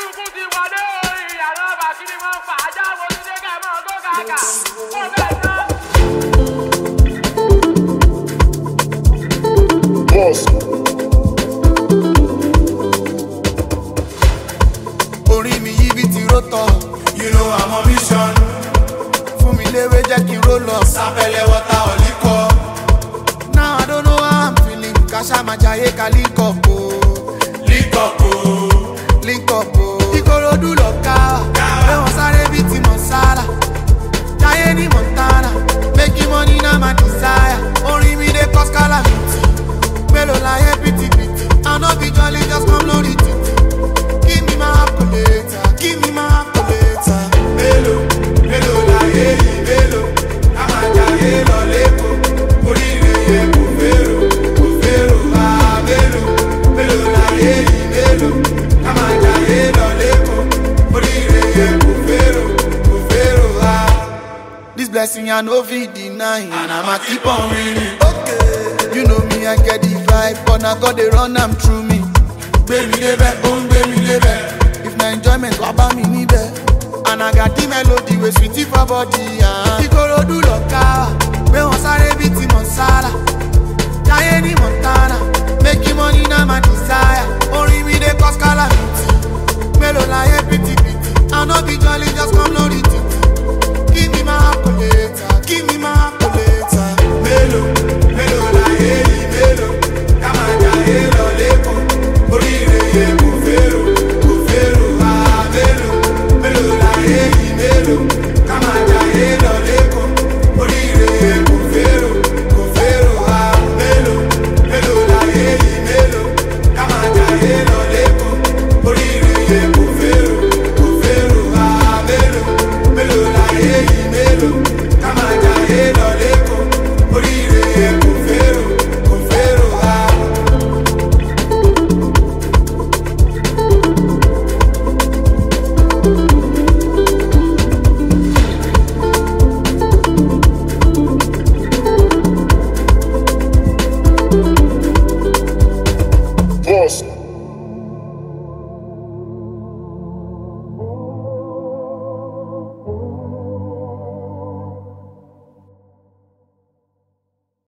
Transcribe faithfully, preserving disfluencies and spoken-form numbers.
burúkú ti wọlé orin àwọn bàkí ni wọ́n fà á já mo ti dé kẹ́ mọ́ tó kàkà mo fẹ́ ná. Orí mi yí bí ti rótọ̀, you know I'm on mission. Fún mi léwé jẹ́ kí n roll up, sábẹ́lẹ̀ wọ́ta ọ̀líkọ́. Now I don't know how I'm feeling, kàṣà máa jayé ká link up o. Link up o, link up o. Ìkòròdú lọ ká, pé wọ́n sáré bí ti mọ̀ sára. Jayé ní Montana, making money na my desire. Orin mi dé cause calamity, mélòó láyé pìtìpìtì. I no be jolly, just come lórí títì. Give me my calculator, give me my calculator. Mélòó, mélòó láyé yìí mélòó. A máa jayé lọ lẹ́kọ̀ọ́, oríire yẹ kò fèrò, kò fèrò wá mélòó. Mélòó láyé yìí mélòó. A máa jayé lọ lẹ́kọ̀ọ́, oríire yẹ kò fèrò, kò fèrò wá. This blessing I no fit deny, and I'ma keep on winning. Okay, you know me, I get the vibe, but now God they run am through me. Gbé mi débẹ̀, ó ń gbé mi débẹ̀. If na enjoyment, wá bá mi níbẹ̀. And I got the melody wey sweet for body. Ìkòròdú lọ ká, pé wọ́n sáré bí ti mọ̀ sára. Jayé ní Montana, making money na my desire.